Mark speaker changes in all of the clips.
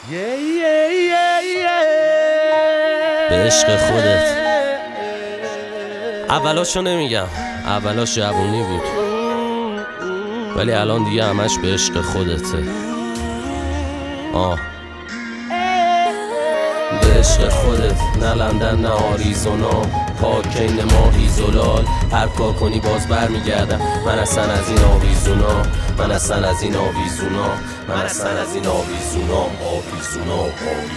Speaker 1: به عشق خودت. اولاشو نمیگم، اولاش جوونی بود، ولی الان دیگه همش به عشق خودته. به عشق خودت، نه لندن نه آریزونا، پاکین ماهی زلال. هر کار کنی باز برمیگردم، من اصلا از این آویزونا، من اصلا از این آویزونا، من اصلا از این آویزونا، آویزونا.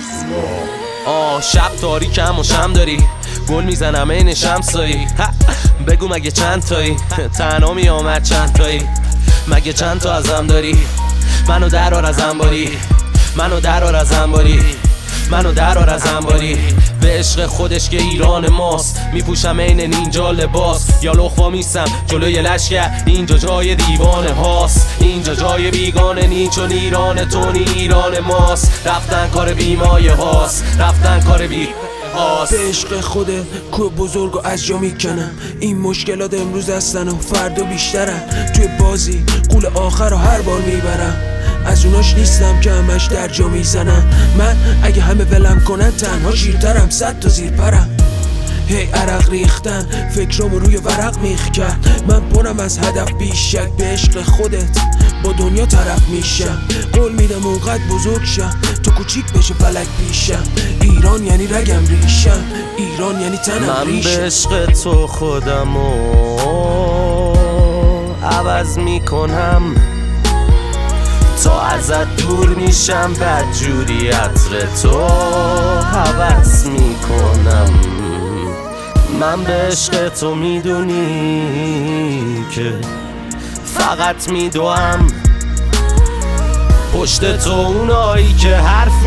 Speaker 1: شب تاریکم و شم داری، گل میزنم این شمسایی. بگو مگه چند تایی، تنها میامد چند تایی، مگه چند تا ازم داری؟ منو درار از انباری، منو درار از انباری، منو درار از انباری. به عشق خودش که ایران ماست، میپوشم عین نینجا لباس. یا لخوا میستم جلوی لشکر، اینجا جای دیوانه هاست، اینجا جای بیگانه نی، چون ایران تو نی ایران ماست. رفتن کار بیمایه هاست، رفتن کار بی هاست.
Speaker 2: به عشق خوده کوه بزرگو از جا میکنم، این مشکلات امروز هستن و فردا بیشترن. توی بازی قول آخر رو هر بار میبرم، از اوناش نیستم که همش در جا میزنم. من اگه همه ولم کنن تنها شیرترم، 100 تا زیر پرم. هی عرق ریختن فکرامو روی ورق میخ کرد، من پرم از هدف بیش شک. به عشق خودت با دنیا طرف میشم، قول میدم اونقدر بزرگ شم تو کوچیک بشه فلک پیشم. ایران یعنی رگم ریشم، ایران یعنی تنم ریشم.
Speaker 1: من به عشق تو خودمو عوض میکنم، تا ازت دور میشم، بدجوری عطر تو حوض میکنم. من به عشق تو میدونی که فقط میدوام، پشت تو اونایی که حرف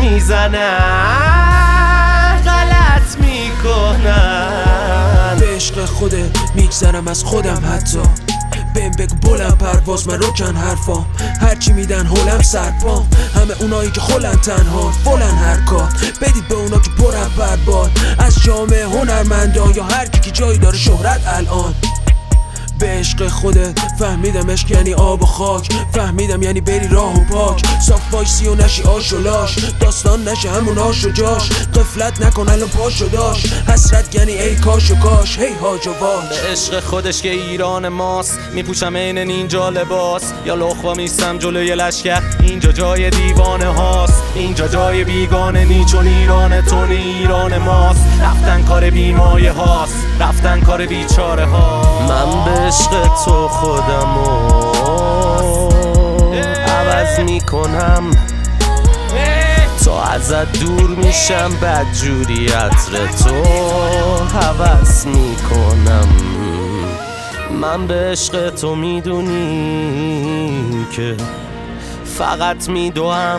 Speaker 1: میزنن غلط میکنن.
Speaker 2: به عشق خودت میگذرم از خودم، حتی بهم بگو بلند پرواز من روکن حرفام، هرچی میدن هولم سرپام. همه اونایی که خولن تنها فولن هر کار، بدید به اونا که برن برباد از جامعه هنرمندان، یا هر کی که جایی داره شهرت الان. به عشق خودت فهمیدم عشق یعنی آب و خاک، فهمیدم یعنی بری راه و پاک، صاف وایسی و نشی آش و لاش، داستان نشه همون آش و جاش، قفلت نکن الان پاش و داش، حسرت یعنی ای کاش و کاش، هی هاج و واج.
Speaker 1: به عشق خودش که ایران ماست، میپوشم عین نینجا لباس. یا لخوا میستم جلوی لشکر، اینجا جای دیوانه هاست، اینجا جای بیگانه نی، چون ایران تو نی ایران ماست. رفتن کار بیمایه هاست، رفتن کار بیچاره ها. من به عشق تو خودمو عوض میکنم، تا ازت دور میشم، بدجوری عطر تو حوض میکنم. من به عشق تو میدونی که فقط میدوام،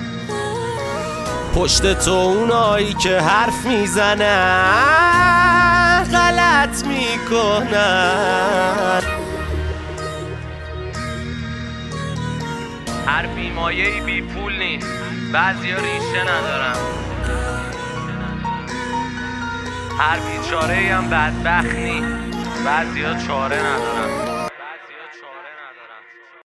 Speaker 1: پشت تو اونایی که حرف میزنن غلط میکنن. هر بیمایه‌ای بی پول نیست، بعضیا ریشه ندارن، هر بیچاره‌ای هم بدبخت نیست، بعضیا چاره ندارن.